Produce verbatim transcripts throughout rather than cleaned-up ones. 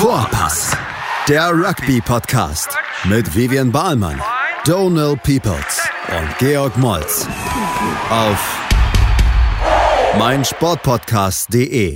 Vorpass, der Rugby-Podcast mit Vivian Bahlmann, Donal Peoples und Georg Moltz auf meinsportpodcast punkt de.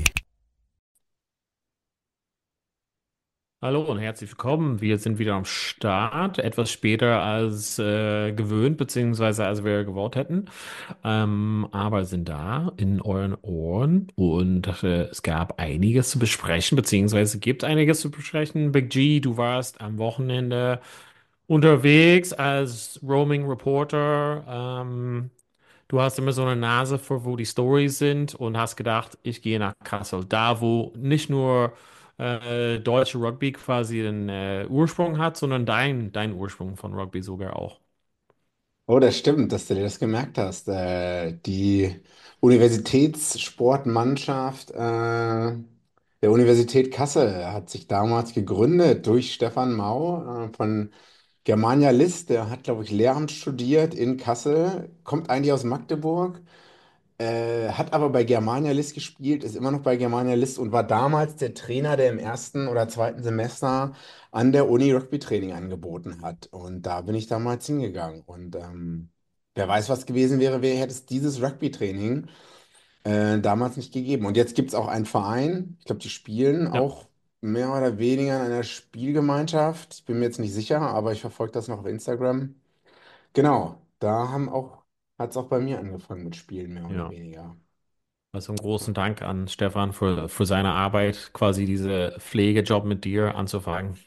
Hallo und herzlich willkommen. Wir sind wieder am Start, etwas später als äh, gewöhnt, beziehungsweise als wir gewollt hätten. Ähm, aber sind da in euren Ohren und äh, es gab einiges zu besprechen, beziehungsweise gibt einiges zu besprechen. Big G, du warst am Wochenende unterwegs als Roaming Reporter. Ähm, du hast immer so eine Nase für, wo die Storys sind und hast gedacht, ich gehe nach Kassel. Da, wo nicht nur äh, deutsche Rugby quasi den äh, Ursprung hat, sondern dein, dein Ursprung von Rugby sogar auch. Oh, das stimmt, dass du dir das gemerkt hast. Äh, die Universitätssportmannschaft äh, der Universität Kassel hat sich damals gegründet durch Stefan Mau äh, von Germania List. Der hat, glaube ich, Lehramt studiert in Kassel, kommt eigentlich aus Magdeburg, äh, hat aber bei Germania List gespielt, ist immer noch bei Germania List und war damals der Trainer, der im ersten oder zweiten Semester an der Uni Rugby-Training angeboten hat. Und da bin ich damals hingegangen. Und ähm, wer weiß, was gewesen wäre, wer hätte es dieses Rugby-Training äh, damals nicht gegeben. Und jetzt gibt es auch einen Verein, ich glaube, die spielen Ja, auch mehr oder weniger in einer Spielgemeinschaft. Ich bin mir jetzt nicht sicher, aber ich verfolge das noch auf Instagram. Genau, da haben auch, hat es auch bei mir angefangen mit Spielen, mehr oder ja. weniger. Also einen großen Dank an Stefan für, für seine Arbeit, quasi diese Pflegejob mit dir anzufangen.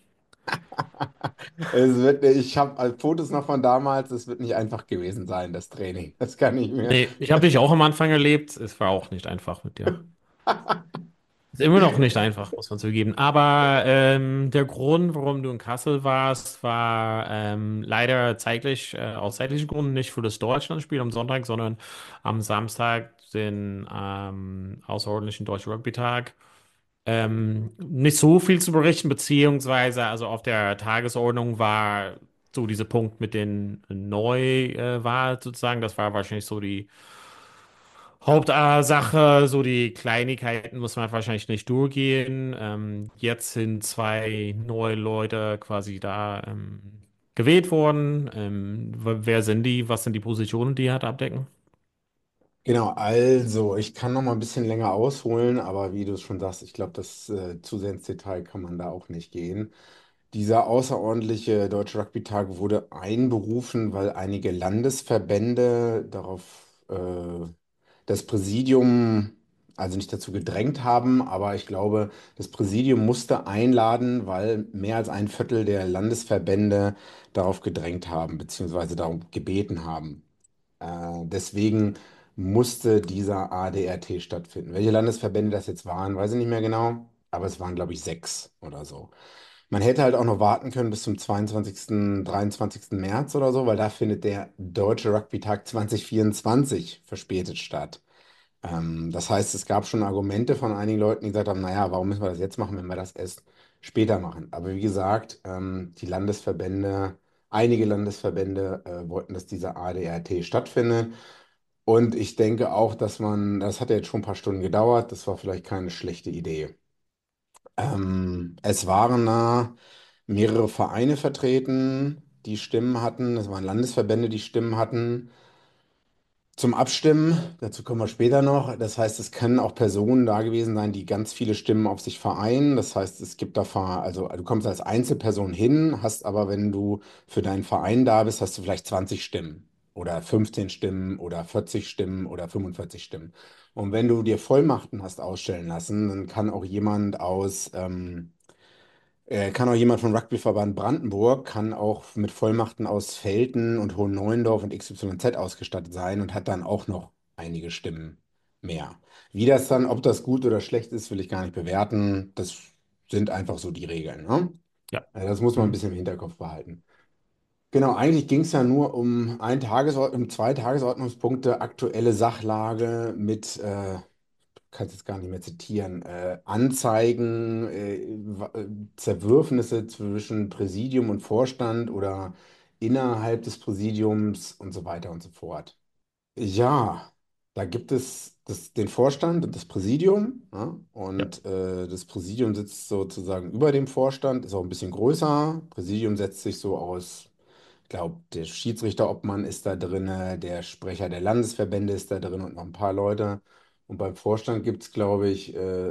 Es wird, ich habe Fotos noch von damals, es wird nicht einfach gewesen sein, das Training. Das kann ich mir. Nee, ich habe dich auch am Anfang erlebt. Es war auch nicht einfach mit dir. Ist immer noch nicht einfach, muss man zugeben. Aber ähm, der Grund, warum du in Kassel warst, war ähm, leider zeitlich, äh, aus zeitlichen Gründen nicht für das Deutschlandspiel am Sonntag, sondern am Samstag, den ähm, außerordentlichen Deutschen Rugby-Tag. Ähm, nicht so viel zu berichten, beziehungsweise also auf der Tagesordnung war so dieser Punkt mit den Neuwahl äh, sozusagen. Das war wahrscheinlich so die Hauptsache, so die Kleinigkeiten muss man wahrscheinlich nicht durchgehen. Ähm, jetzt sind zwei neue Leute quasi da ähm, gewählt worden. Ähm, w- wer sind die? Was sind die Positionen, die halt abdecken? Genau, also ich kann noch mal ein bisschen länger ausholen, aber wie du es schon sagst, ich glaube, das äh, zu sehr ins Detail kann man da auch nicht gehen. Dieser außerordentliche Deutsche Rugby-Tag wurde einberufen, weil einige Landesverbände darauf äh, das Präsidium also nicht dazu gedrängt haben, aber ich glaube, das Präsidium musste einladen, weil mehr als ein Viertel der Landesverbände darauf gedrängt haben, beziehungsweise darum gebeten haben. Äh, deswegen musste dieser A D R T stattfinden. Welche Landesverbände das jetzt waren, weiß ich nicht mehr genau, aber es waren, glaube ich, sechs oder so. Man hätte halt auch noch warten können bis zum zweiundzwanzigsten, dreiundzwanzigsten März oder so, weil da findet der Deutsche Rugby-Tag zwanzig vierundzwanzig verspätet statt. Ähm, das heißt, es gab schon Argumente von einigen Leuten, die gesagt haben, naja, warum müssen wir das jetzt machen, wenn wir das erst später machen? Aber wie gesagt, ähm, die Landesverbände, einige Landesverbände äh, wollten, dass dieser A D R T stattfindet. Und ich denke auch, dass man, das hat ja jetzt schon ein paar Stunden gedauert, das war vielleicht keine schlechte Idee. Ähm, es waren da mehrere Vereine vertreten, die Stimmen hatten. Es waren Landesverbände, die Stimmen hatten. Zum Abstimmen, dazu kommen wir später noch. Das heißt, es können auch Personen da gewesen sein, die ganz viele Stimmen auf sich vereinen. Das heißt, es gibt da, Ver- also du kommst als Einzelperson hin, hast aber, wenn du für deinen Verein da bist, hast du vielleicht zwanzig Stimmen oder fünfzehn Stimmen oder vierzig Stimmen oder fünfundvierzig Stimmen. Und wenn du dir Vollmachten hast ausstellen lassen, dann kann auch jemand aus, ähm, äh, kann auch jemand vom Rugbyverband Brandenburg, kann auch mit Vollmachten aus Velten und Hohen Neuendorf und X Y Z ausgestattet sein und hat dann auch noch einige Stimmen mehr. Wie das dann, ob das gut oder schlecht ist, will ich gar nicht bewerten. Das sind einfach so die Regeln, ne? Ja. Also das muss man ein Mhm. bisschen im Hinterkopf behalten. Genau, eigentlich ging es ja nur um ein Tagesord um zwei Tagesordnungspunkte, aktuelle Sachlage mit äh, kann es jetzt gar nicht mehr zitieren, äh, Anzeigen, äh, wa- äh, Zerwürfnisse zwischen Präsidium und Vorstand oder innerhalb des Präsidiums und so weiter und so fort. Ja, da gibt es das, den Vorstand und das Präsidium. Ja? Ja, Und äh, das Präsidium sitzt sozusagen über dem Vorstand, ist auch ein bisschen größer. Präsidium setzt sich so aus, ich glaube, der Schiedsrichterobmann ist da drin, der Sprecher der Landesverbände ist da drin und noch ein paar Leute. Und beim Vorstand gibt es, glaube ich, äh,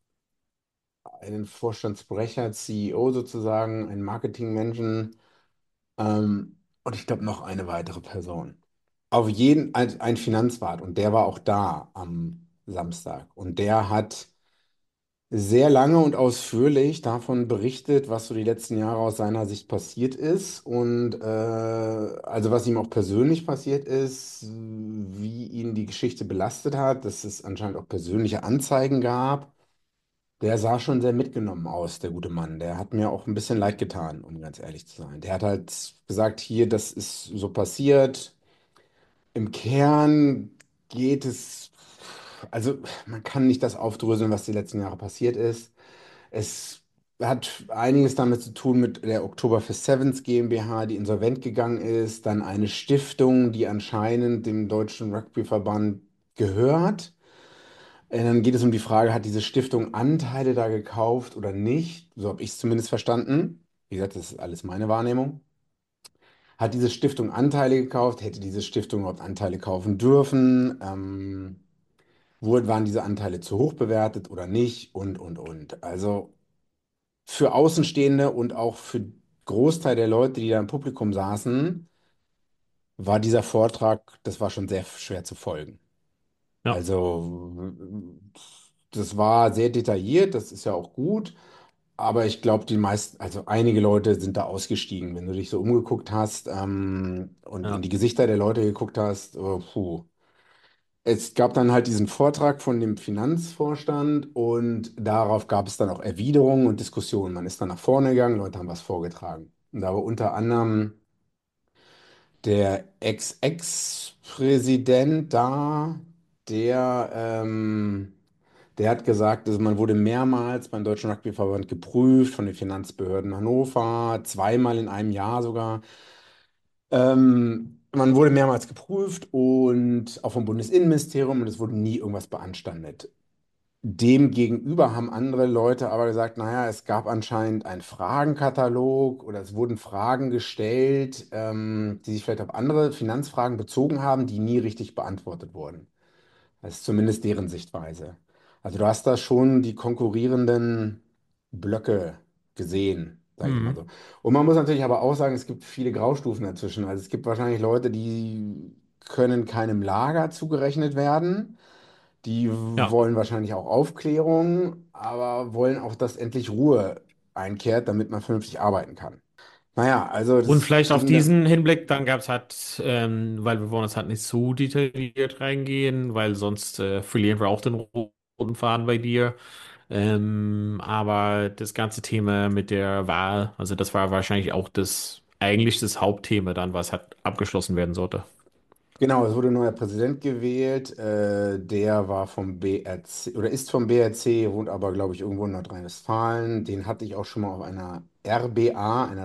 einen Vorstandssprecher, C E O sozusagen, einen Marketingmenschen ähm, und ich glaube noch eine weitere Person. Auf jeden ein, ein Finanzwart und der war auch da am Samstag und der hat sehr lange und ausführlich davon berichtet, was so die letzten Jahre aus seiner Sicht passiert ist und äh, also was ihm auch persönlich passiert ist, wie ihn die Geschichte belastet hat, dass es anscheinend auch persönliche Anzeigen gab. Der sah schon sehr mitgenommen aus, der gute Mann. Der hat mir auch ein bisschen leid getan, um ganz ehrlich zu sein. Der hat halt gesagt, hier, das ist so passiert. Im Kern geht es, also man kann nicht das aufdröseln, was die letzten Jahre passiert ist. Es hat einiges damit zu tun mit der Oktoberfest Sevens GmbH, die insolvent gegangen ist, dann eine Stiftung, die anscheinend dem Deutschen Rugbyverband gehört. Äh, Dann geht es um die Frage, hat diese Stiftung Anteile da gekauft oder nicht? So habe ich es zumindest verstanden. Wie gesagt, das ist alles meine Wahrnehmung. Hat diese Stiftung Anteile gekauft? Hätte diese Stiftung überhaupt Anteile kaufen dürfen? Ähm, wurde, waren diese Anteile zu hoch bewertet oder nicht? Und, und, und. Also für Außenstehende und auch für Großteil der Leute, die da im Publikum saßen, war dieser Vortrag, das war schon sehr schwer zu folgen. ja, Also, das war sehr detailliert, das ist ja auch gut. Aber ich glaube, die meisten, also einige Leute sind da ausgestiegen. Wenn du dich so umgeguckt hast ähm, und in ja. die Gesichter der Leute geguckt hast, oh, puh. Es gab dann halt diesen Vortrag von dem Finanzvorstand und darauf gab es dann auch Erwiderungen und Diskussionen. Man ist dann nach vorne gegangen, Leute haben was vorgetragen. Und da war unter anderem der Ex-Ex-Präsident da, der ähm, der hat gesagt, also man wurde mehrmals beim Deutschen Rugbyverband geprüft von den Finanzbehörden Hannover, zweimal in einem Jahr sogar. Ähm, man wurde mehrmals geprüft und auch vom Bundesinnenministerium und es wurde nie irgendwas beanstandet. Demgegenüber haben andere Leute aber gesagt, naja, es gab anscheinend einen Fragenkatalog oder es wurden Fragen gestellt, ähm, die sich vielleicht auf andere Finanzfragen bezogen haben, die nie richtig beantwortet wurden. Das ist zumindest deren Sichtweise. Also du hast da schon die konkurrierenden Blöcke gesehen, sage ich mal Mhm. so. Und man muss natürlich aber auch sagen, es gibt viele Graustufen dazwischen. Also es gibt wahrscheinlich Leute, die können keinem Lager zugerechnet werden. Die Ja. wollen wahrscheinlich auch Aufklärung, aber wollen auch, dass endlich Ruhe einkehrt, damit man vernünftig arbeiten kann. Naja, also Und das vielleicht auf ging da. diesen Hinblick, dann gab es halt, ähm, weil wir wollen jetzt halt nicht so detailliert reingehen, weil sonst äh, verlieren wir auch den roten Faden bei dir. Ähm, aber das ganze Thema mit der Wahl, also das war wahrscheinlich auch das, eigentlich das Hauptthema dann, was halt abgeschlossen werden sollte. Genau, es wurde ein neuer Präsident gewählt. Äh, der war vom B R C oder ist vom B R C, wohnt aber, glaube ich, irgendwo in Nordrhein-Westfalen. Den hatte ich auch schon mal auf einer R B A, einer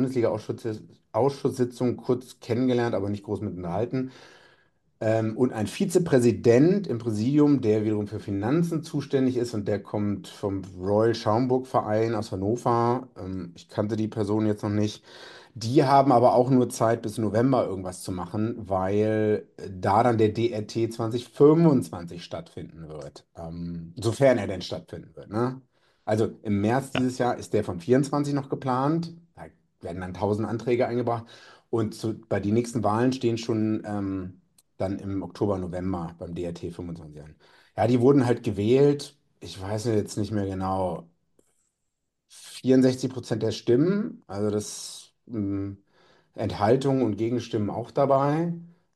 Rugby-Bundesliga-Ausschusssitzung, kurz kennengelernt, aber nicht groß mit unterhalten. Ähm, und ein Vizepräsident im Präsidium, der wiederum für Finanzen zuständig ist und der kommt vom Royal Schaumburg Verein aus Hannover. Ähm, ich kannte die Person jetzt noch nicht. Die haben aber auch nur Zeit bis November irgendwas zu machen, weil äh, da dann der D R T zwanzig fünfundzwanzig stattfinden wird. Ähm, sofern er denn stattfinden wird, ne? Also im März Ja, dieses Jahr ist der von vierundzwanzig noch geplant. Da werden dann tausend Anträge eingebracht. Und zu, bei den nächsten Wahlen stehen schon ähm, dann im Oktober, November beim D R T fünfundzwanzig an. Ja, die wurden halt gewählt. Ich weiß jetzt nicht mehr genau. vierundsechzig Prozent der Stimmen, also das ähm, Enthaltungen und Gegenstimmen auch dabei.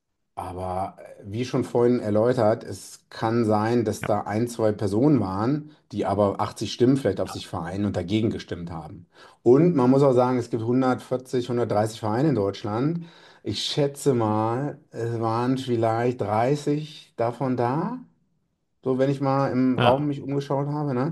Aber äh, wie schon vorhin erläutert, es kann sein, dass ja, da ein, zwei Personen waren, die aber achtzig Stimmen vielleicht auf sich vereinen und dagegen gestimmt haben. Und man muss auch sagen, es gibt hundertvierzig, hundertdreißig Vereine in Deutschland. Ich schätze mal, es waren vielleicht dreißig davon da, so wenn ich mal im Raum ja. mich umgeschaut habe, ne?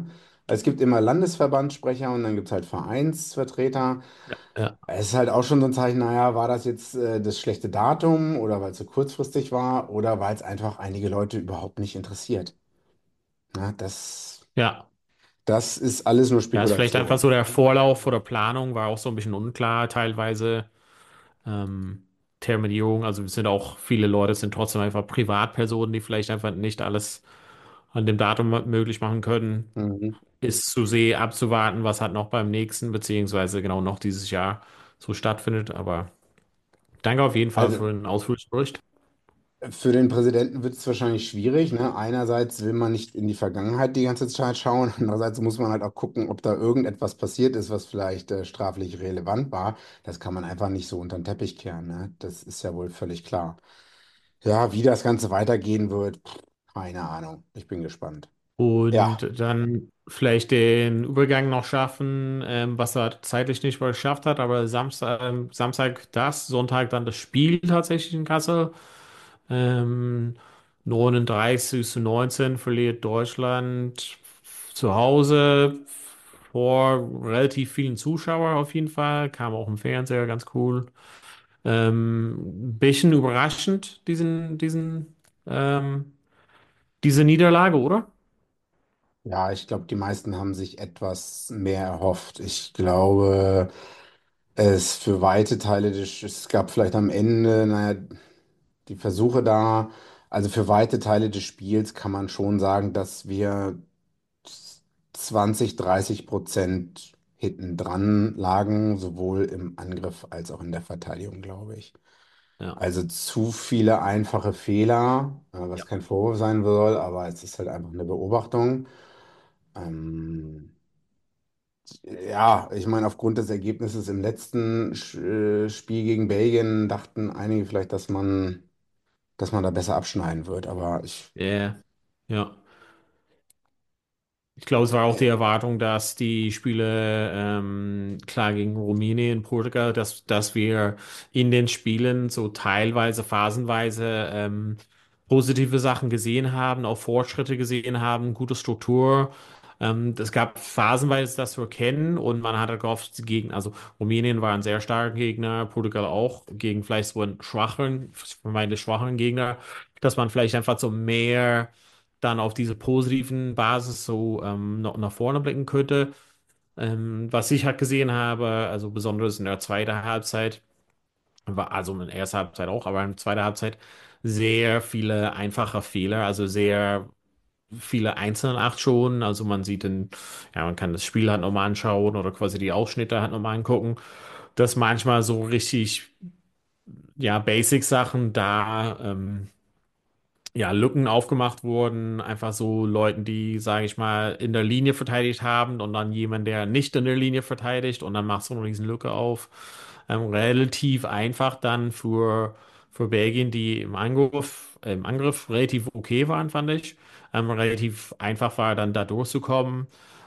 Es gibt immer Landesverbandssprecher und dann gibt es halt Vereinsvertreter. Ja, ja, Es ist halt auch schon so ein Zeichen, naja, war das jetzt äh, das schlechte Datum oder weil es so kurzfristig war oder weil es einfach einige Leute überhaupt nicht interessiert. Na, das, ja. das ist alles nur Ja, ist vielleicht einfach Spekulation. so der Vorlauf oder Planung war auch so ein bisschen unklar teilweise. Ähm, Terminierung, also es sind auch viele Leute, es sind trotzdem einfach Privatpersonen, die vielleicht einfach nicht alles an dem Datum möglich machen können. Mhm. Ist zu sehen, abzuwarten, was halt noch beim nächsten, beziehungsweise genau noch dieses Jahr so stattfindet. Aber danke auf jeden Fall Also für den ausführlichen Bericht. für den Präsidenten wird es wahrscheinlich schwierig, ne? Einerseits will man nicht in die Vergangenheit die ganze Zeit schauen, andererseits muss man halt auch gucken, ob da irgendetwas passiert ist, was vielleicht äh, straflich relevant war. Das kann man einfach nicht so unter den Teppich kehren, ne? Das ist ja wohl völlig klar. Ja, wie das Ganze weitergehen wird, pff, keine Ahnung. Ich bin gespannt. Ja, Und dann vielleicht den Übergang noch schaffen, ähm, was er zeitlich nicht mal geschafft hat, aber Samstag, ähm, Samstag das, Sonntag dann das Spiel tatsächlich in Kassel. Ähm, neununddreißig zu neunzehn verliert Deutschland zu Hause vor relativ vielen Zuschauern auf jeden Fall. Kam auch im Fernseher, ganz cool. Ähm, bisschen überraschend, diesen, diesen, ähm, diese Niederlage, oder? ja, ich glaube, die meisten haben sich etwas mehr erhofft. Ich glaube, es für weite Teile des, es gab vielleicht am Ende, naja, die Versuche da, also für weite Teile des Spiels kann man schon sagen, dass wir zwanzig, dreißig Prozent hinten dran lagen, sowohl im Angriff als auch in der Verteidigung, glaube ich. Ja. Also zu viele einfache Fehler, äh, Ja. was kein Vorwurf sein soll, aber es ist halt einfach eine Beobachtung. Ähm, ja, ich meine, aufgrund des Ergebnisses im letzten Sch- äh, Spiel gegen Belgien dachten einige vielleicht, dass man, dass man da besser abschneiden wird, aber ich, Ja. Ja. Ich glaube, es war auch die äh, Erwartung, dass die Spiele, ähm, klar gegen Rumänien, Portugal, dass, dass wir in den Spielen so teilweise, phasenweise ähm, positive Sachen gesehen haben, auch Fortschritte gesehen haben, gute Struktur. Ähm, es gab phasenweise das wir kennen und man hatte gehofft, die Gegner, also Rumänien war ein sehr starker Gegner, Portugal auch, gegen vielleicht so einen schwachen, vermeintlich schwachen Gegner, dass man vielleicht einfach so mehr dann auf diese positiven Basis so ähm, noch nach vorne blicken könnte. Ähm, was ich halt gesehen habe, also besonders in der zweiten Halbzeit, war also in der ersten Halbzeit auch, aber in der zweiten Halbzeit sehr viele einfache Fehler, also sehr viele einzelne Aktionen. Also man sieht den, ja, man kann das Spiel halt nochmal anschauen oder quasi die Ausschnitte halt nochmal angucken, dass manchmal so richtig, ja, Basic-Sachen da ähm, ja, Lücken aufgemacht wurden, einfach so Leuten, die, sage ich mal, in der Linie verteidigt haben und dann jemand, der nicht in der Linie verteidigt und dann machst du eine riesen Lücke auf. Ähm, relativ einfach dann für, für Belgien, die im Angriff, im Angriff relativ okay waren, fand ich. Ähm, relativ einfach war dann da durchzukommen.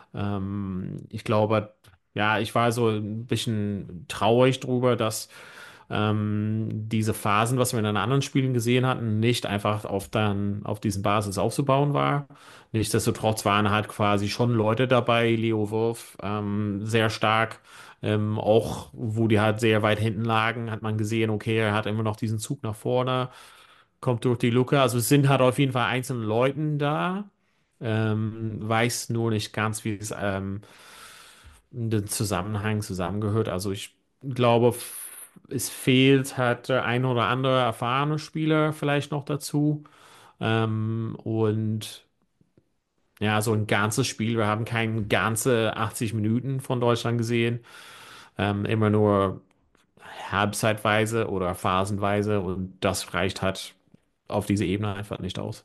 Ähm, ich glaube, ja, ich war so ein bisschen traurig drüber, dass ähm, diese Phasen, was wir in den anderen Spielen gesehen hatten, nicht einfach auf, dann, auf diesen Basis aufzubauen war. Nichtsdestotrotz waren halt quasi schon Leute dabei, Leo Wurf, ähm, sehr stark. Ähm, auch wo die halt sehr weit hinten lagen, hat man gesehen, okay, er hat immer noch diesen Zug nach vorne, kommt durch die Lücke. Also es sind halt auf jeden Fall einzelne Leute da. Ähm, weiß nur nicht ganz, wie es ähm, in den Zusammenhang zusammengehört. Also ich glaube, f- es fehlt halt der ein oder andere erfahrene Spieler vielleicht noch dazu. Ähm, und ja, so ein ganzes Spiel. Wir haben keine ganze achtzig Minuten von Deutschland gesehen. Ähm, immer nur halbzeitweise oder phasenweise. Und das reicht halt auf diese Ebene einfach nicht aus.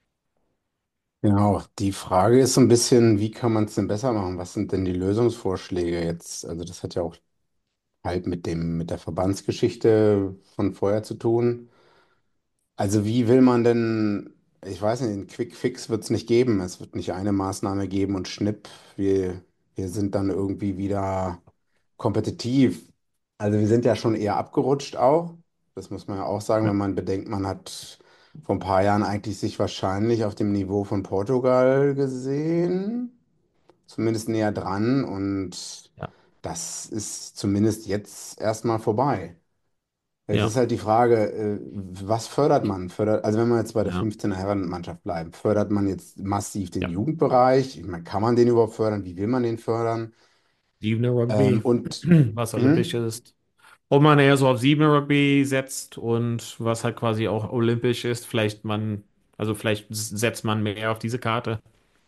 genau, die Frage ist so ein bisschen, wie kann man es denn besser machen? Was sind denn die Lösungsvorschläge jetzt? Also das hat ja auch halt mit dem, mit der Verbandsgeschichte von vorher zu tun. Also wie will man denn, ich weiß nicht, einen Quick Fix wird es nicht geben. Es wird nicht eine Maßnahme geben und schnipp, wir, wir sind dann irgendwie wieder kompetitiv. Also wir sind ja schon eher abgerutscht auch. Das muss man ja auch sagen, wenn Ja, man bedenkt, man hat vor ein paar Jahren eigentlich sich wahrscheinlich auf dem Niveau von Portugal gesehen. zumindest näher dran und Ja, das ist zumindest jetzt erstmal vorbei. Jetzt ist ja, halt die Frage, äh, was fördert man? Fördert, also wenn wir jetzt bei der ja, fünfzehner Herrenmannschaft bleiben, fördert man jetzt massiv den ja. Jugendbereich? Ich meine, kann man den überhaupt fördern? Wie will man den fördern? Siebener Ähm, Rugby, und was olympisch hm? ist. Ob man eher so auf Siebener Rugby setzt und was halt quasi auch olympisch ist, vielleicht man, also vielleicht setzt man mehr auf diese Karte.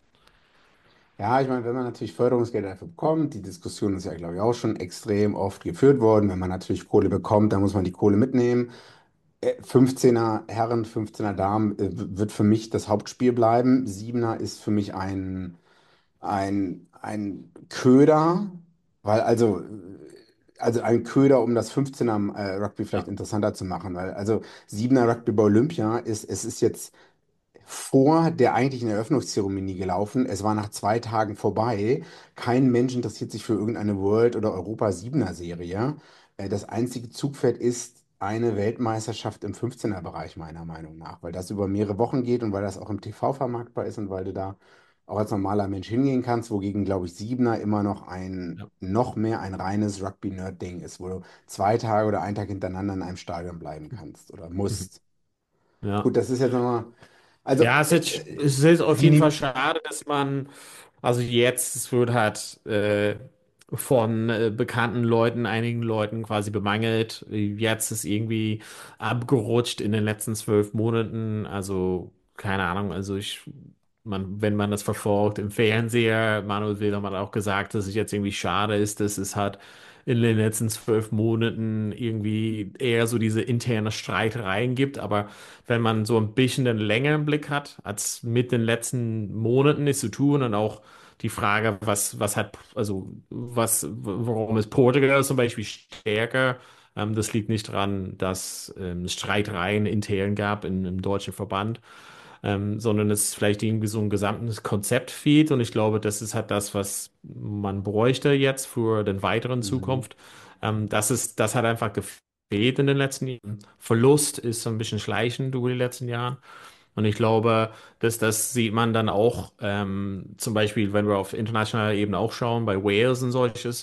Ja, ich meine, wenn man natürlich Förderungsgelder dafür bekommt, die Diskussion ist ja, glaube ich, auch schon extrem oft geführt worden. Wenn man natürlich Kohle bekommt, dann muss man die Kohle mitnehmen. Äh, fünfzehner Herren, fünfzehner Damen äh, w- wird für mich das Hauptspiel bleiben. Siebener ist für mich ein, ein, ein Köder, weil also, also ein Köder, um das fünfzehner äh, Rugby vielleicht Ja. interessanter zu machen. Weil also Siebener Rugby bei Olympia ist, es ist jetzt vor der eigentlichen Eröffnungszeremonie gelaufen. Es war nach zwei Tagen vorbei. Kein Mensch interessiert sich für irgendeine World- oder Europa-Siebener-Serie. Äh, Das einzige Zugpferd ist eine Weltmeisterschaft im fünfzehner-Bereich, meiner Meinung nach, weil das über mehrere Wochen geht und weil das auch im T V vermarktbar ist und weil du da auch als normaler Mensch hingehen kannst, wogegen, glaube ich, Siebener immer noch ein, Ja. noch mehr ein reines Rugby-Nerd-Ding ist, wo du zwei Tage oder einen Tag hintereinander in einem Stadion bleiben kannst oder Mhm. musst. Ja. Gut, das ist jetzt nochmal. Also, Ja, es äh, ist, äh, es ist auf die, jeden Fall die, schade, dass man, also jetzt, es wird halt äh, von äh, bekannten Leuten, einigen Leuten quasi bemangelt. Jetzt ist irgendwie abgerutscht in den letzten zwölf Monaten. Also, keine Ahnung, also ich, man, wenn man das verfolgt im Fernseher, Manuel Wehrmann hat auch gesagt, dass es jetzt irgendwie schade ist, dass es halt in den letzten zwölf Monaten irgendwie eher so diese interne Streitereien gibt, aber wenn man so ein bisschen den längeren Blick hat, als mit den letzten Monaten nichts zu tun und auch die Frage, was, was hat, also was, warum ist Portugal zum Beispiel stärker? Ähm, das liegt nicht daran, dass ähm, es Streitereien intern gab in, im deutschen Verband, ähm, sondern es ist vielleicht irgendwie so ein gesamtes Konzept fehlt und ich glaube, das ist halt das, was man bräuchte jetzt für den weiteren mhm. Zukunft. Ähm, das ist, das hat einfach gefehlt in den letzten Jahren. Verlust ist so ein bisschen schleichend über die letzten Jahre. Und ich glaube, dass das sieht man dann auch, ähm, zum Beispiel, wenn wir auf internationaler Ebene auch schauen, bei Wales und solches.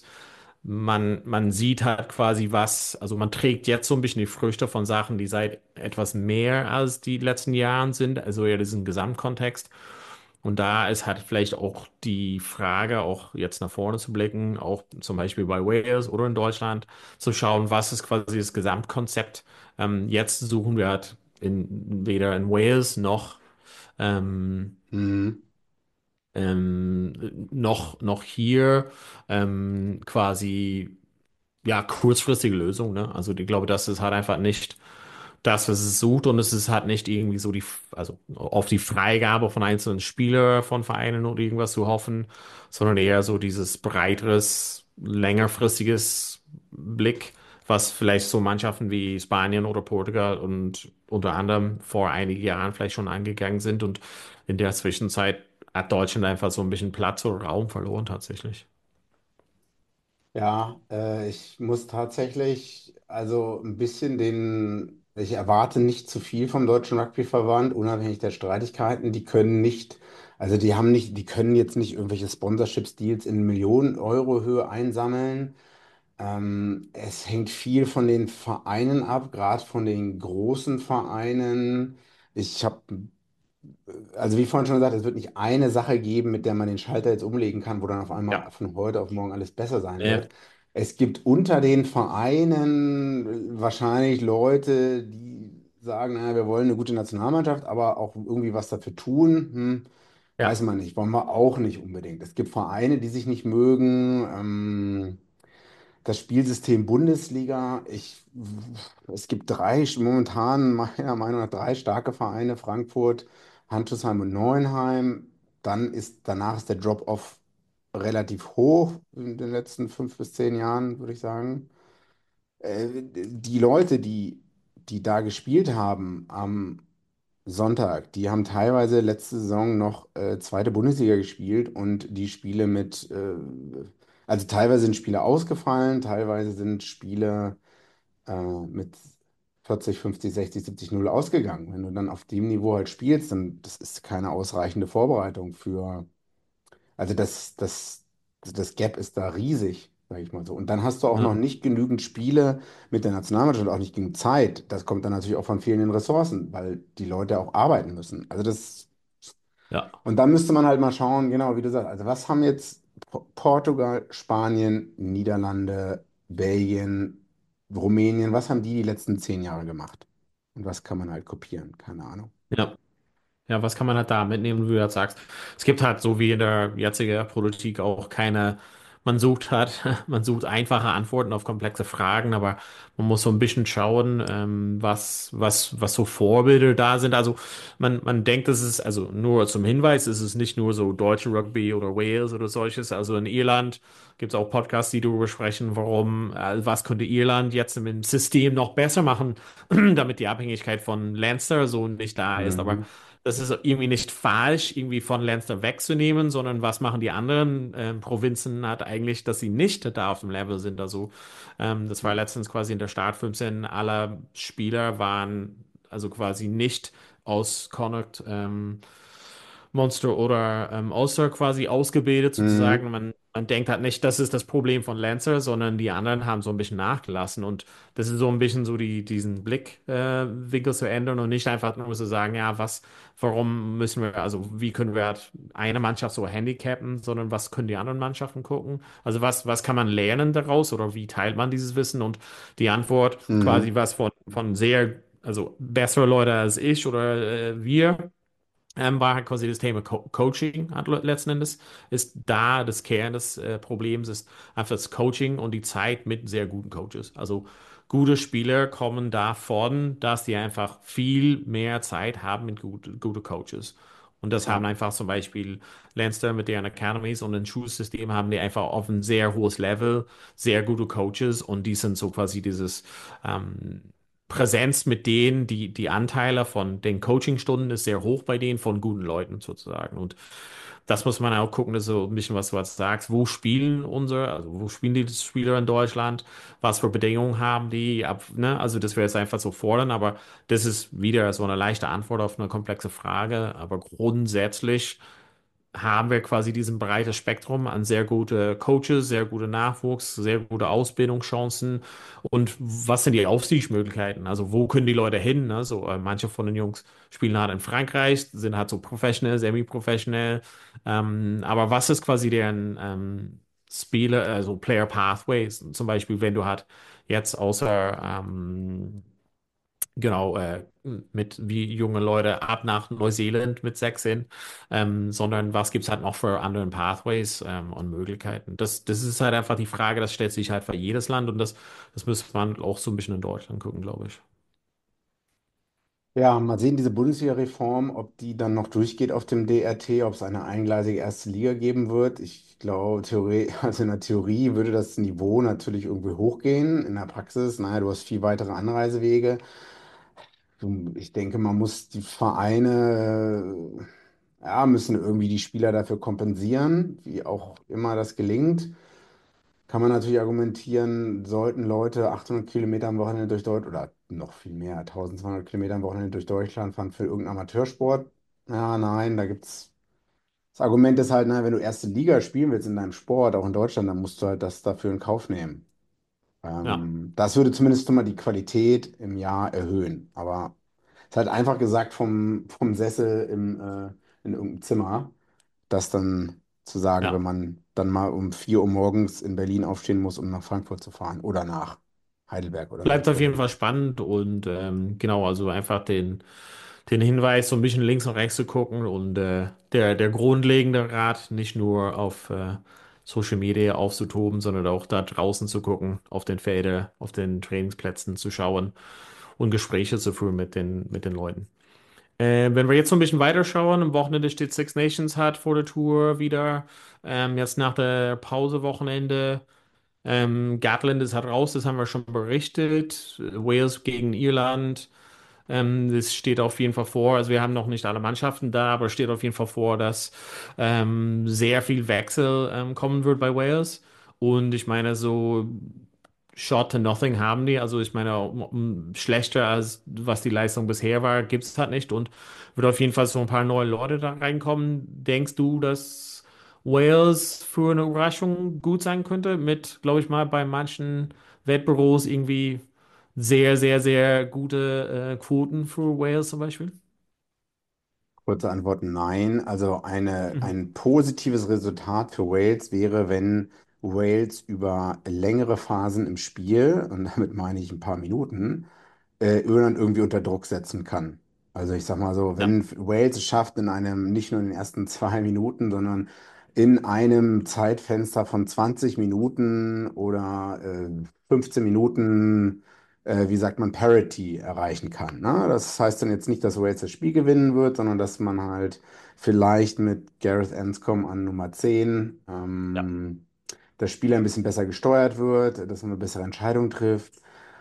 Man, man sieht halt quasi was, also man trägt jetzt so ein bisschen die Früchte von Sachen, die seit etwas mehr als die letzten Jahren sind, also eher diesen Gesamtkontext. Und da ist halt vielleicht auch die Frage, auch jetzt nach vorne zu blicken, auch zum Beispiel bei Wales oder in Deutschland, zu schauen, was ist quasi das Gesamtkonzept. Ähm, jetzt suchen wir halt in, weder in Wales noch ähm, Mhm. ähm, noch, noch hier ähm, quasi ja kurzfristige Lösung, ne? Also ich glaube, das ist halt einfach nicht das, was es sucht und es ist halt nicht irgendwie so die, also auf die Freigabe von einzelnen Spielern von Vereinen oder irgendwas zu hoffen, sondern eher so dieses breiteres, längerfristiges Blick, was vielleicht so Mannschaften wie Spanien oder Portugal und unter anderem vor einigen Jahren vielleicht schon angegangen sind und in der Zwischenzeit hat Deutschland einfach so ein bisschen Platz oder Raum verloren tatsächlich. Ja, äh, ich muss tatsächlich also ein bisschen den, ich erwarte nicht zu viel vom Deutschen Rugbyverband, unabhängig der Streitigkeiten. Die können nicht, also die haben nicht, die können jetzt nicht irgendwelche Sponsorship-Deals in Millionen Euro Höhe einsammeln. Ähm, es hängt viel von den Vereinen ab, gerade von den großen Vereinen. Ich habe Also wie vorhin schon gesagt, es wird nicht eine Sache geben, mit der man den Schalter jetzt umlegen kann, wo dann auf einmal Ja. von heute auf morgen alles besser sein Äh, wird. Es gibt unter den Vereinen wahrscheinlich Leute, die sagen, naja, wir wollen eine gute Nationalmannschaft, aber auch irgendwie was dafür tun. Hm, weiß ja. man nicht, wollen wir auch nicht unbedingt. Es gibt Vereine, die sich nicht mögen. Ähm, das Spielsystem Bundesliga, ich, es gibt drei, momentan meiner Meinung nach drei starke Vereine, Frankfurt, Handschusheim und Neuenheim. Dann ist, danach ist der Drop-off relativ hoch in den letzten fünf bis zehn Jahren, würde ich sagen. Äh, die Leute, die, die da gespielt haben am Sonntag, die haben teilweise letzte Saison noch äh, zweite Bundesliga gespielt und die Spiele mit, äh, also teilweise sind Spiele ausgefallen, teilweise sind Spiele äh, mit vierzig, fünfzig, sechzig, siebzig null ausgegangen. Wenn du dann auf dem Niveau halt spielst, dann das ist keine ausreichende Vorbereitung für Also das, das, das Gap ist da riesig, sage ich mal so. Und dann hast du auch noch Ja, nicht genügend Spiele mit der Nationalmannschaft, auch nicht genügend Zeit. Das kommt dann natürlich auch von fehlenden Ressourcen, weil die Leute auch arbeiten müssen. Also das, ja, und da müsste man halt mal schauen, genau wie du sagst, also was haben jetzt Po- Portugal, Spanien, Niederlande, Belgien, Rumänien, was haben die die letzten zehn Jahre gemacht? Und was kann man halt kopieren? Keine Ahnung. ja. Ja, was kann man halt da mitnehmen, wie du jetzt sagst? Es gibt halt so wie in der jetzigen Politik auch keine, man sucht halt, man sucht einfache Antworten auf komplexe Fragen, aber man muss so ein bisschen schauen, ähm, was, was, was so Vorbilder da sind. Also man, man denkt, es ist, also nur zum Hinweis, es ist nicht nur so deutsche Rugby oder Wales oder solches. Also in Irland gibt es auch Podcasts, die darüber sprechen, warum, äh, was könnte Irland jetzt im System noch besser machen, damit die Abhängigkeit von Leinster so nicht da ist. Aber Mhm. das ist irgendwie nicht falsch, irgendwie von Leinster wegzunehmen, sondern was machen die anderen ähm, Provinzen halt eigentlich, dass sie nicht da auf dem Level sind. Also ähm, das war letztens quasi in der Start fünfzehn, aller Spieler waren also quasi nicht aus Connacht, ähm, Monster oder ähm, Ulster quasi ausgebildet Mhm. sozusagen. Man, man denkt halt nicht, das ist das Problem von Lancer, sondern die anderen haben so ein bisschen nachgelassen und das ist so ein bisschen so die, diesen Blickwinkel äh, Winkel zu ändern und nicht einfach nur zu sagen, ja, was, warum müssen wir, also wie können wir halt eine Mannschaft so handicappen, sondern was können die anderen Mannschaften gucken? Also was, was kann man lernen daraus oder wie teilt man dieses Wissen? Und die Antwort Mhm. quasi was von, von sehr, also bessere Leute als ich oder äh, wir ähm, war halt quasi das Thema Co Coaching hat le- letzten Endes, ist da das Kern des äh, Problems, ist einfach das Coaching und die Zeit mit sehr guten Coaches. Also gute Spieler kommen davon, dass die einfach viel mehr Zeit haben mit gut, guten Coaches. Und das haben Ja. einfach zum Beispiel Leinster mit deren Academies und ein Schulsystem haben die einfach auf ein sehr hohes Level, sehr gute Coaches und die sind so quasi dieses ähm, Präsenz mit denen, die, die Anteile von den Coachingstunden ist sehr hoch bei denen, von guten Leuten sozusagen. Und das muss man auch gucken, das ist so ein bisschen, was du jetzt sagst. Wo spielen unsere, also wo spielen die Spieler in Deutschland? Was für Bedingungen haben die? Ab, ne? Also das wäre jetzt einfach so fordern, aber das ist wieder so eine leichte Antwort auf eine komplexe Frage. Aber grundsätzlich haben wir quasi diesen breites Spektrum an sehr gute Coaches, sehr gute Nachwuchs, sehr gute Ausbildungschancen. Und was sind die Aufstiegsmöglichkeiten? Also wo können die Leute hin? Ne? So, äh, manche von den Jungs spielen halt in Frankreich, sind halt so professionell, semi-professionell. Ähm, aber was ist quasi deren ähm, Spieler, also Player Pathways? Zum Beispiel, wenn du halt jetzt außer ähm, genau, äh, mit wie junge Leute ab nach Neuseeland mit sechs sind, ähm, sondern was gibt's halt noch für andere Pathways ähm, und Möglichkeiten. Das, das ist halt einfach die Frage, das stellt sich halt für jedes Land und das, das müsste man auch so ein bisschen in Deutschland gucken, glaube ich. Ja, mal sehen, diese Bundesliga-Reform, ob die dann noch durchgeht auf dem D R T, ob es eine eingleisige erste Liga geben wird. Ich glaube, Theorie, also in der Theorie würde das Niveau natürlich irgendwie hochgehen. In der Praxis, naja, du hast viel weitere Anreisewege. Du- Ich denke, man muss die Vereine, äh, ja, müssen irgendwie die Spieler dafür kompensieren, wie auch immer das gelingt. Kann man natürlich argumentieren, sollten Leute achthundert Kilometer am Wochenende durch Deutschland oder noch viel mehr, eintausendzweihundert Kilometer am Wochenende durch Deutschland fahren für irgendeinen Amateursport? Ja, nein, da gibt's. Das Argument ist halt, na, wenn du erste Liga spielen willst in deinem Sport, auch in Deutschland, dann musst du halt das dafür in Kauf nehmen. Ja, Ähm, das würde zumindest schon mal die Qualität im Jahr erhöhen. Aber es ist halt einfach gesagt vom, vom Sessel im, äh, in irgendeinem Zimmer, das dann zu sagen, wenn ja. man dann mal um vier Uhr morgens in Berlin aufstehen muss, um nach Frankfurt zu fahren oder nach Heidelberg oder Bleibt sonst auf jeden wohin. Fall spannend und ähm, genau, also einfach den, den Hinweis, so ein bisschen links und rechts zu gucken und äh, der, der grundlegende Rat, nicht nur auf äh, Social Media aufzutoben, sondern auch da draußen zu gucken, auf den Feldern, auf den Trainingsplätzen zu schauen und Gespräche zu führen mit den, mit den Leuten. Äh, wenn wir jetzt so ein bisschen weiterschauen, am Wochenende steht Six Nations hat vor der Tour wieder, ähm, jetzt nach der Pause Wochenende. Ähm, Gatland ist halt raus, das haben wir schon berichtet. Wales gegen Irland. Ähm, das steht auf jeden Fall vor. Also wir haben noch nicht alle Mannschaften da, aber es steht auf jeden Fall vor, dass ähm, sehr viel Wechsel ähm, kommen wird bei Wales. Und ich meine, so Shot to nothing haben die. Also ich meine, um, um, schlechter als was die Leistung bisher war, gibt es halt nicht. Und wird auf jeden Fall so ein paar neue Leute da reinkommen. Denkst du, dass Wales für eine Überraschung gut sein könnte, mit, glaube ich mal, bei manchen Wettbüros irgendwie sehr, sehr, sehr gute äh, Quoten für Wales zum Beispiel? Kurze Antwort, nein. Also eine, Mhm. ein positives Resultat für Wales wäre, wenn Wales über längere Phasen im Spiel, und damit meine ich ein paar Minuten, äh, Irland irgendwie unter Druck setzen kann. Also ich sag mal so, Ja, wenn Wales es schafft, in einem, nicht nur in den ersten zwei Minuten, sondern in einem Zeitfenster von zwanzig Minuten oder äh, fünfzehn Minuten, äh, wie sagt man, Parity erreichen kann. Ne? Das heißt dann jetzt nicht, dass Wales das Spiel gewinnen wird, sondern dass man halt vielleicht mit Gareth Anscombe an Nummer zehn ja, ähm, das Spiel ein bisschen besser gesteuert wird, dass man eine bessere Entscheidung trifft.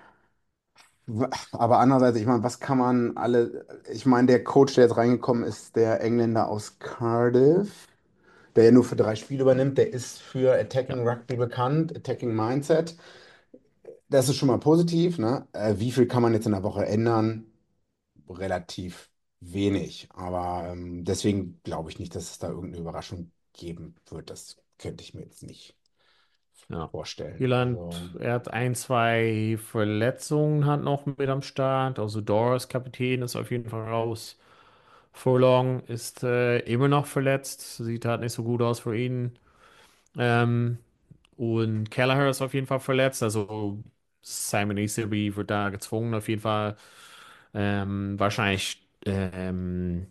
Aber andererseits, ich meine, was kann man alle, ich meine, der Coach, der jetzt reingekommen ist, der Engländer aus Cardiff, der ja nur für drei Spiele übernimmt, der ist für ja, Attacking Rugby bekannt, Attacking Mindset. Das ist schon mal positiv, ne? Äh, wie viel kann man jetzt in der Woche ändern? Relativ wenig. Aber ähm, deswegen glaube ich nicht, dass es da irgendeine Überraschung geben wird. Das könnte ich mir jetzt nicht ja. vorstellen. Also. Irland, er hat ein, zwei Verletzungen hat noch mit am Start. Also Doris, Kapitän, ist auf jeden Fall raus. Furlong ist äh, immer noch verletzt. Sieht halt nicht so gut aus für ihn. Ähm, und Kelleher ist auf jeden Fall verletzt. Also Simon Easterby wird da gezwungen, auf jeden Fall ähm, wahrscheinlich ähm,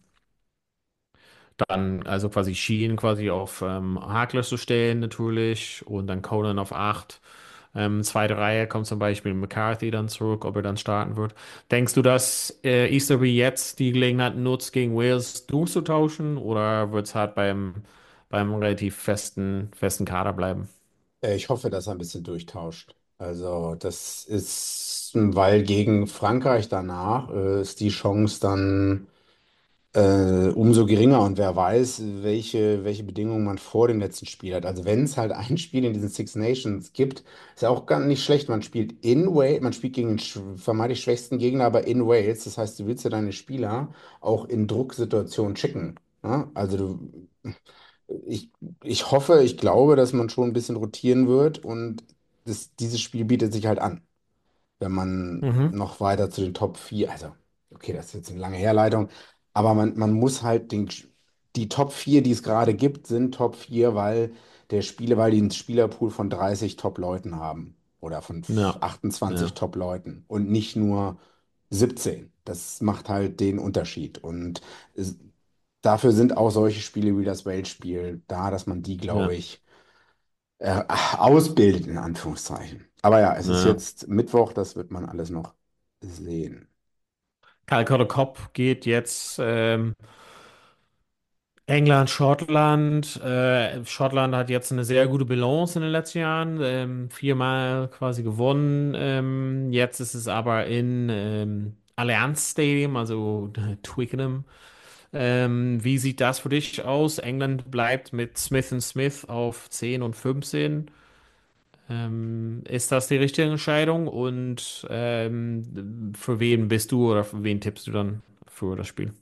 dann, also quasi Sheehan quasi auf ähm, Hakler zu stellen natürlich und dann Conan auf acht. Ähm, zweite Reihe kommt zum Beispiel McCarthy dann zurück, ob er dann starten wird. Denkst du, dass äh, Easterby jetzt die Gelegenheit nutzt, gegen Wales durchzutauschen oder wird es halt beim, beim relativ festen, festen Kader bleiben? Äh, Ich hoffe, dass er ein bisschen durchtauscht. Also, das ist, weil gegen Frankreich danach äh, ist die Chance dann äh, umso geringer und wer weiß, welche, welche Bedingungen man vor dem letzten Spiel hat. Also, wenn es halt ein Spiel in diesen Six Nations gibt, ist ja auch gar nicht schlecht. Man spielt in Wales, man spielt gegen den sch- vermeintlich schwächsten Gegner, aber in Wales. Das heißt, du willst ja deine Spieler auch in Drucksituationen schicken. Ne? Also, du. Ich, ich hoffe, ich glaube, dass man schon ein bisschen rotieren wird und das, dieses Spiel bietet sich halt an, wenn man Mhm. noch weiter zu den Top vier, also, okay, das ist jetzt eine lange Herleitung, aber man, man muss halt den, die Top vier, die es gerade gibt, sind Top vier, weil der Spieler, weil die einen Spielerpool von dreißig Top-Leuten haben oder von Ja, achtundzwanzig ja, Top-Leuten und nicht nur siebzehn. Das macht halt den Unterschied und es, dafür sind auch solche Spiele wie das Weltspiel da, dass man die, glaube ja, ich, äh, ausbildet, in Anführungszeichen. Aber ja, es ist ja. jetzt Mittwoch, das wird man alles noch sehen. Calcutta Cup geht jetzt ähm, England, Schottland. Äh, Schottland hat jetzt eine sehr gute Balance in den letzten Jahren, ähm, viermal quasi gewonnen. Ähm, jetzt ist es aber in ähm, Allianz Stadium, also äh, Twickenham. Ähm, wie sieht das für dich aus? England bleibt mit Smith Smith auf zehn und fünfzehn. Ähm, ist das die richtige Entscheidung? Und ähm, für wen bist du oder für wen tippst du dann für das Spiel?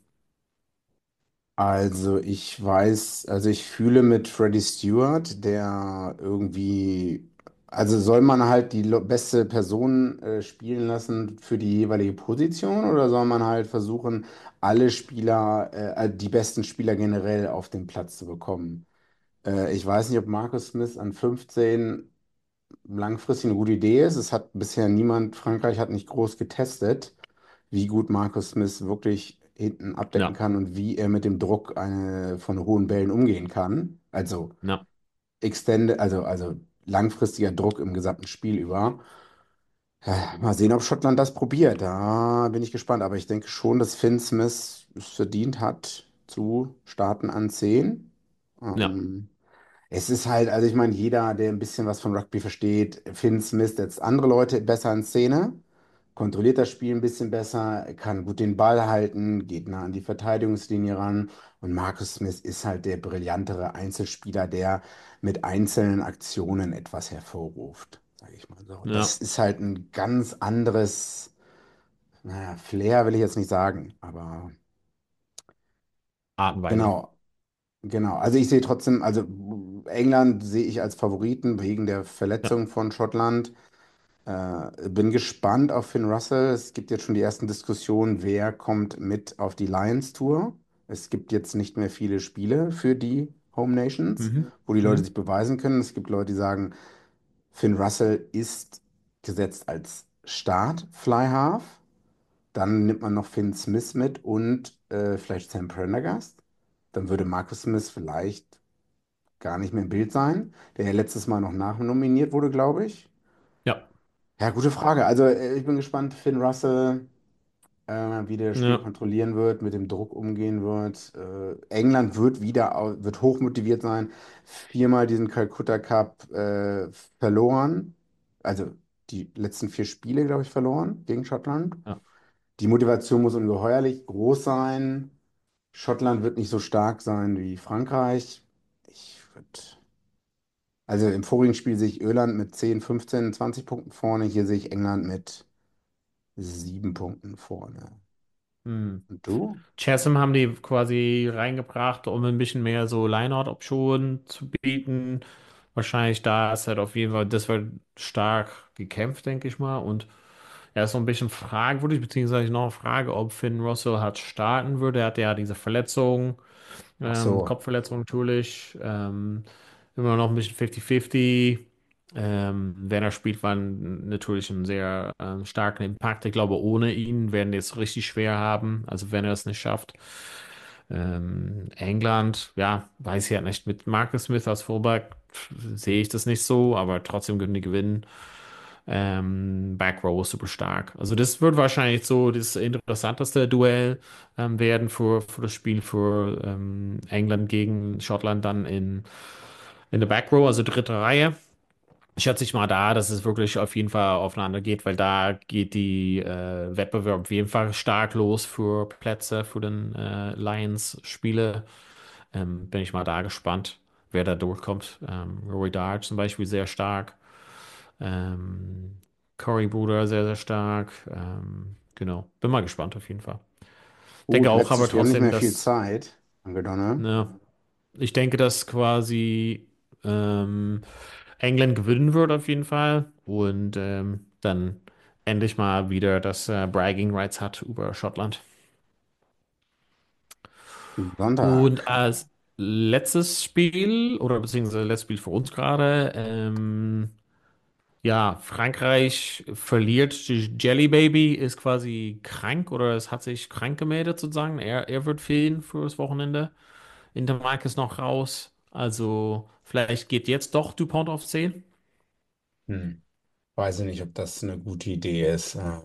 Also ich weiß, also ich fühle mit Freddie Stewart, der irgendwie, also soll man halt die lo- beste Person äh, spielen lassen für die jeweilige Position oder soll man halt versuchen, alle Spieler, äh, äh, die besten Spieler generell auf den Platz zu bekommen? Äh, ich weiß nicht, ob Marcus Smith an fünfzehn langfristig eine gute Idee ist. Es hat bisher niemand, Frankreich hat nicht groß getestet, wie gut Marcus Smith wirklich hinten abdecken Ja, kann und wie er mit dem Druck eine, von hohen Bällen umgehen kann. Also ja, extende, also, also langfristiger Druck im gesamten Spiel über. Ja, mal sehen, ob Schottland das probiert. Da bin ich gespannt. Aber ich denke schon, dass Finn Smith es verdient hat, zu starten an zehn. ja, Ähm, Es ist halt, also ich meine, jeder, der ein bisschen was von Rugby versteht, Finn Smith setzt andere Leute besser in Szene, kontrolliert das Spiel ein bisschen besser, kann gut den Ball halten, geht nah an die Verteidigungslinie ran. Und Marcus Smith ist halt der brillantere Einzelspieler, der mit einzelnen Aktionen etwas hervorruft, sage ich mal so. Das ja. ist halt ein ganz anderes, naja, Flair will ich jetzt nicht sagen, aber Art und Weise. genau. genau. Also ich sehe trotzdem, also England sehe ich als Favoriten wegen der Ja. Verletzung von Schottland. Äh, bin gespannt auf Finn Russell. Es gibt jetzt schon die ersten Diskussionen, wer kommt mit auf die Lions Tour. Es gibt jetzt nicht mehr viele Spiele für die Home Nations, Mhm. wo die Leute Mhm. sich beweisen können. Es gibt Leute, die sagen, Finn Russell ist gesetzt als Start Fly Half. Dann nimmt man noch Finn Smith mit und äh, vielleicht Sam Prendergast. Dann würde Marcus Smith vielleicht gar nicht mehr im Bild sein, der ja letztes Mal noch nachnominiert wurde, glaube ich. Ja. Ja, gute Frage. Also äh, ich bin gespannt, Finn Russell, äh, wie der das Spiel Ja. kontrollieren wird, mit dem Druck umgehen wird. Äh, England wird wieder, au- wird hochmotiviert sein. Viermal diesen Calcutta Cup äh, verloren. Also die letzten vier Spiele, glaube ich, verloren gegen Schottland. Ja. Die Motivation muss ungeheuerlich groß sein. Schottland wird nicht so stark sein wie Frankreich. Ich würde, also im vorigen Spiel sehe ich Irland mit zehn, fünfzehn, zwanzig Punkten vorne. Hier sehe ich England mit sieben Punkten vorne. Hm. Und du? Chessum haben die quasi reingebracht, um ein bisschen mehr so Lineout-Optionen zu bieten. Wahrscheinlich da ist halt auf jeden Fall, das wird stark gekämpft, denke ich mal. Und er ist so ein bisschen fragwürdig, beziehungsweise noch eine Frage, ob Finn Russell hat starten würde. Er hatte ja diese Verletzung, Ach ähm, so. Kopfverletzung natürlich. Ähm, immer noch ein bisschen fünfzig fünfzig. Ähm, wenn er spielt, war ein- natürlich ein sehr ähm, starken Impact. Ich glaube, ohne ihn werden die es richtig schwer haben. Also wenn er es nicht schafft. Ähm, England, ja, weiß ich ja nicht. Mit Marcus Smith als Fullback pf, sehe ich das nicht so, aber trotzdem können die gewinnen. Ähm, Back Row ist super stark. Also das wird wahrscheinlich so das interessanteste Duell ähm, werden für, für das Spiel für ähm, England gegen Schottland dann in, in der Back Row, also dritte Reihe. Schätze ich mal da, dass es wirklich auf jeden Fall aufeinander geht, weil da geht die äh, Wettbewerb auf jeden Fall stark los für Plätze, für den äh, Lions-Spiele. Ähm, bin ich mal da gespannt, wer da durchkommt. Ähm, Rory Darch zum Beispiel sehr stark. Ähm, Cory Bruder sehr, sehr stark. Ähm, genau. Bin mal gespannt auf jeden Fall. Denke Gut, auch aber letztes, wir haben nicht trotzdem, mehr viel dass, Zeit. Danke, Donne. ne, ich denke, dass quasi ähm, England gewinnen wird auf jeden Fall und ähm, dann endlich mal wieder das äh, Bragging Rights hat über Schottland. Sonntag. Und als letztes Spiel, oder beziehungsweise letztes Spiel für uns gerade, ähm, ja, Frankreich verliert. Jelly Baby ist quasi krank oder es hat sich krank gemeldet sozusagen. Er, er wird fehlen für das Wochenende. Intermark ist noch raus. Also vielleicht geht jetzt doch Dupont auf zehn. Hm. Weiß ich nicht, ob das eine gute Idee ist. Äh,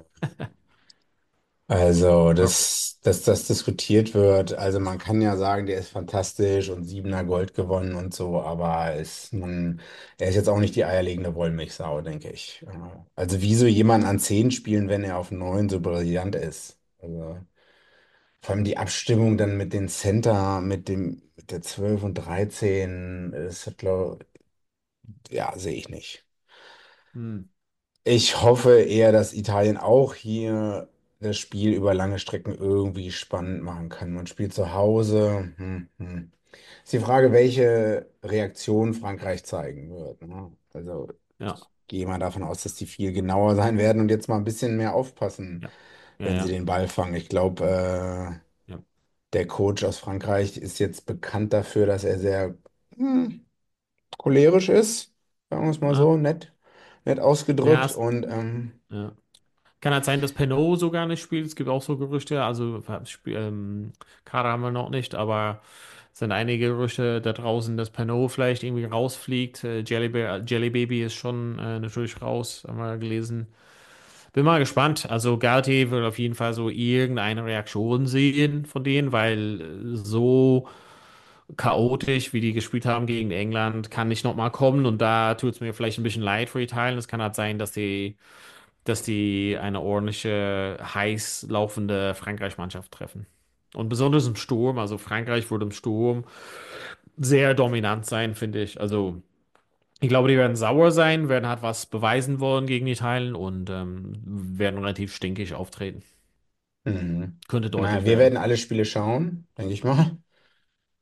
Also, dass, dass das diskutiert wird, also man kann ja sagen, der ist fantastisch und Siebener Gold gewonnen und so, aber ist man, er ist jetzt auch nicht die eierlegende Wollmilchsau, denke ich. Äh, Also wie so jemand an zehn spielen, wenn er auf neun so brillant ist. Also, vor allem die Abstimmung dann mit den Center, mit dem, mit der zwölf und dreizehn, das hat, glaube ja, sehe ich nicht. Hm, Ich hoffe eher, dass Italien auch hier das Spiel über lange Strecken irgendwie spannend machen kann. Man spielt zu Hause. Hm, hm. Ist die Frage, welche Reaktion Frankreich zeigen wird. Ne? Also ja, gehe mal davon aus, dass die viel genauer sein werden und jetzt mal ein bisschen mehr aufpassen, ja, ja, wenn sie ja, den Ball fangen. Ich glaube, äh, ja, der Coach aus Frankreich ist jetzt bekannt dafür, dass er sehr hm, cholerisch ist, sagen wir es mal ja, so, nett, nett ja, ausgedrückt es- und ähm, ja. Kann halt sein, dass Penaud sogar nicht spielt. Es gibt auch so Gerüchte. Also Sp- ähm, Kader haben wir noch nicht, aber es sind einige Gerüchte da draußen, dass Penaud vielleicht irgendwie rausfliegt. Äh, Jelly, Ba- Jelly Baby ist schon äh, natürlich raus, haben wir gelesen. Bin mal gespannt. Also Galtier will auf jeden Fall so irgendeine Reaktion sehen von denen, weil äh, so chaotisch, wie die gespielt haben gegen England, kann nicht nochmal kommen. Und da tut es mir vielleicht ein bisschen leid für Italien. Es kann halt sein, dass die, dass die eine ordentliche, heiß laufende Frankreich-Mannschaft treffen. Und besonders im Sturm, also Frankreich wird im Sturm sehr dominant sein, finde ich. Also ich glaube, die werden sauer sein, werden halt was beweisen wollen gegen Italien und ähm, werden relativ stinkig auftreten. mhm. Könnte Naja, deutlich wir werden. werden alle Spiele schauen, denke ich mal.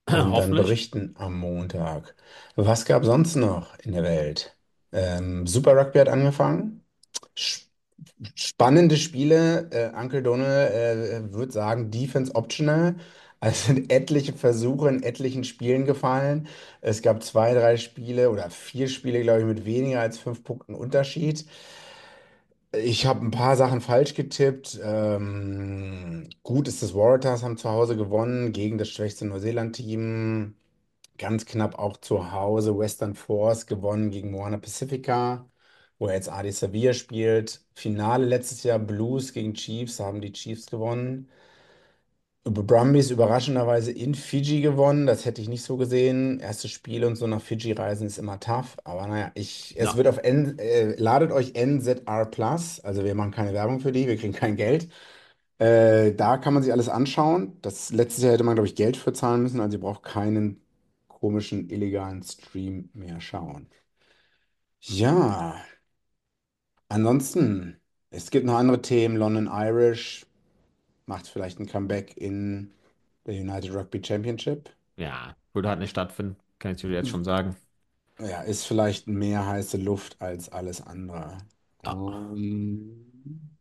und dann Hoffentlich. berichten am Montag. Was gab sonst noch in der Welt? Ähm, Super Rugby hat angefangen. Sch- Spannende Spiele. Äh, Uncle Donald äh, würde sagen, Defense optional. Also es sind etliche Versuche in etlichen Spielen gefallen. Es gab zwei, drei Spiele oder vier Spiele, glaube ich, mit weniger als fünf Punkten Unterschied. Ich habe ein paar Sachen falsch getippt. Ähm, gut ist das Waratahs haben zu Hause gewonnen gegen das schwächste Neuseeland-Team. Ganz knapp auch zu Hause Western Force gewonnen gegen Moana Pacifica, wo er jetzt Adi Savia spielt. Finale letztes Jahr Blues gegen Chiefs, da haben die Chiefs gewonnen. Über Brumbies überraschenderweise in Fidschi gewonnen, das hätte ich nicht so gesehen. Erstes Spiel und so nach Fidschi reisen ist immer tough, aber naja, ich, es Ja. wird auf N, äh, ladet euch N Z R Plus, also wir machen keine Werbung für die, wir kriegen kein Geld. Äh, da kann man sich alles anschauen. Das letztes Jahr hätte man, glaube ich, Geld für zahlen müssen, also ihr braucht keinen komischen illegalen Stream mehr schauen. Ja, ansonsten, es gibt noch andere Themen. London Irish macht vielleicht ein Comeback in der United Rugby Championship. Ja, würde halt nicht stattfinden, kann ich dir jetzt schon sagen. Ja, ist vielleicht mehr heiße Luft als alles andere. Ja. Ähm,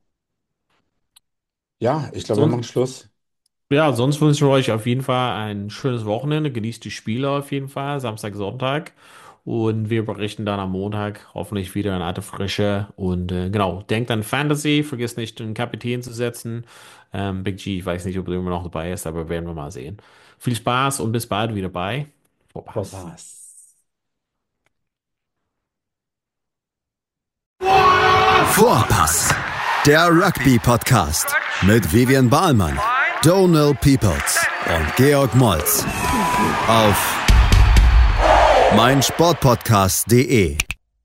ja, ich glaube, wir machen Sonst, Schluss. ja, sonst wünsche ich euch auf jeden Fall ein schönes Wochenende. Genießt die Spiele auf jeden Fall, Samstag, Sonntag. Und wir berichten dann am Montag hoffentlich wieder in alter Frische. Und äh, genau, denkt an Fantasy, vergiss nicht, den Kapitän zu setzen. Ähm, Big G, ich weiß nicht, ob er immer noch dabei ist, aber werden wir mal sehen. Viel Spaß und bis bald wieder bei Vorpass. Vorpass. Vorpass, der Rugby-Podcast mit Vivian Bahlmann, Donald Peoples und Georg Moltz auf meinsportpodcast punkt de.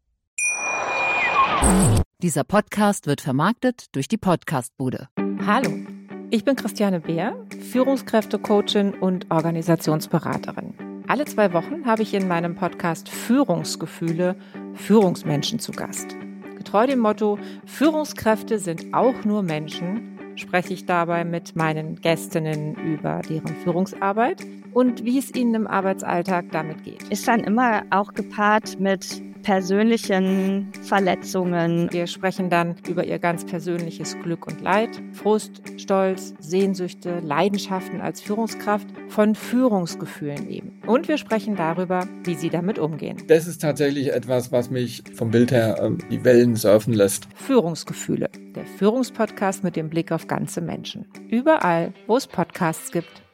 Dieser Podcast wird vermarktet durch die Podcastbude. Hallo, ich bin Christiane Beer, Führungskräftecoachin und Organisationsberaterin. Alle zwei Wochen habe ich in meinem Podcast Führungsgefühle Führungsmenschen zu Gast. Getreu dem Motto, Führungskräfte sind auch nur Menschen, spreche ich dabei mit meinen Gästinnen über deren Führungsarbeit und wie es ihnen im Arbeitsalltag damit geht. Ist dann immer auch gepaart mit persönlichen Verletzungen. Wir sprechen dann über ihr ganz persönliches Glück und Leid, Frust, Stolz, Sehnsüchte, Leidenschaften als Führungskraft, von Führungsgefühlen eben. Und wir sprechen darüber, wie sie damit umgehen. Das ist tatsächlich etwas, was mich vom Bild her ähm, die Wellen surfen lässt. Führungsgefühle, der Führungspodcast mit dem Blick auf ganze Menschen. Überall, wo es Podcasts gibt.